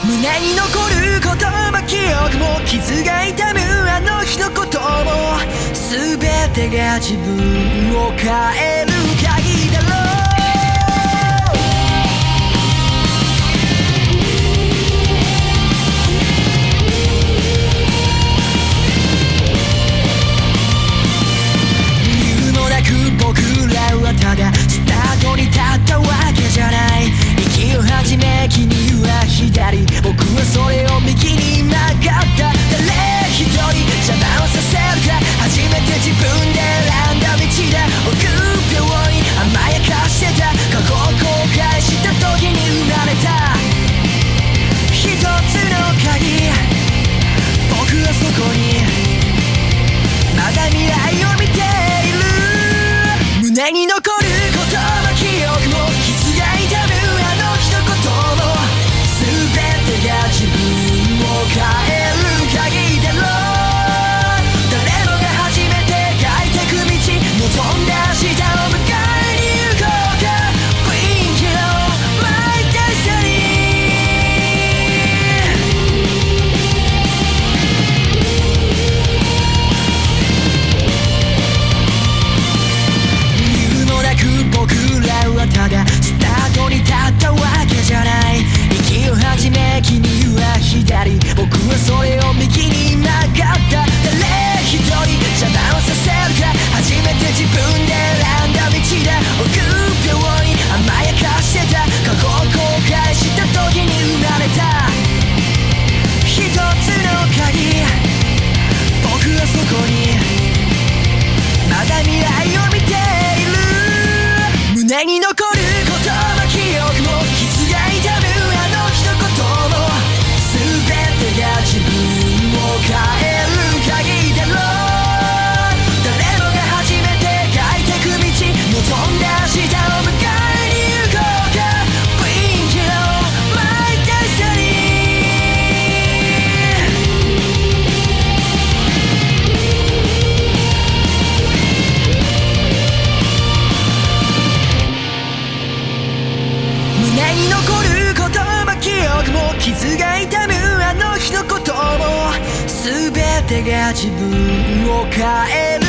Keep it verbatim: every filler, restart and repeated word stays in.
胸に残る言葉記憶も傷が痛むあの一言も全てが自分を変える鍵だろう。理由もなく僕らはただスタートに立ったわけじゃない。息を始め君は左、僕はそれを右に曲がった。誰一人邪魔をさせるか、初めて自分で選んだ道だ。臆病に甘やかしてた過去を後悔した時に生まれた一つの鍵。僕はそこにまだ未来を見ている。胸に残る言葉記憶も傷が痛むあの一言も全てが自分を変える鍵だろう。誰もが初めて描いてく道、望んだ明日を迎えに行こうか。 Bring it on my destiny。 理由もなく僕らはただスタートに立ったわけじゃない。息を始め君は左、僕はそれを右に曲がった。誰一人邪魔をさせるか、初めて自分で選んだ道だ。臆病に甘やかしてた過去を後悔した時に生まれた一つの鍵。僕はそこにまだ未来を見ている。胸に残る言葉記憶も傷が痛むあの一言も全てが自分を変える鍵だろう。誰もが初めて描いてく道、望んだ明日を迎えに行こうか。 Bring it on my destiny。 胸に残る言葉記憶も傷が痛むあの一言も全てが自分を変える